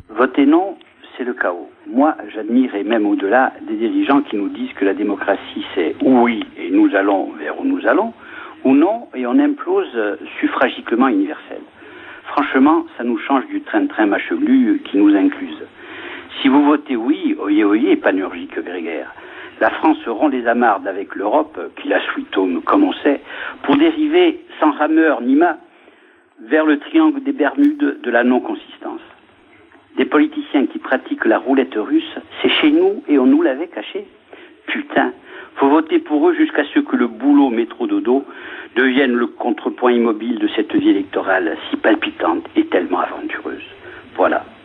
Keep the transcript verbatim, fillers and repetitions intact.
Voter non, c'est le chaos. Moi, j'admire, et même au-delà, des dirigeants qui nous disent que la démocratie, c'est oui, et nous allons vers où nous allons, ou non, et on implose suffragiquement universel. Franchement, ça nous change du train-train macheglu qui nous incluse. Si vous votez oui, oyez, oyez, panurgique grégaire, la France rompt les amarres avec l'Europe, qui la sweetome comme on sait, pour dériver sans rameur ni mât vers le triangle des Bermudes de la non-consistance. Des politiciens qui pratiquent la roulette russe, c'est chez nous et on nous l'avait caché. Putain, faut voter pour eux jusqu'à ce que le boulot métro dodo devienne le contrepoint immobile de cette vie électorale si palpitante et tellement aventureuse. Voilà.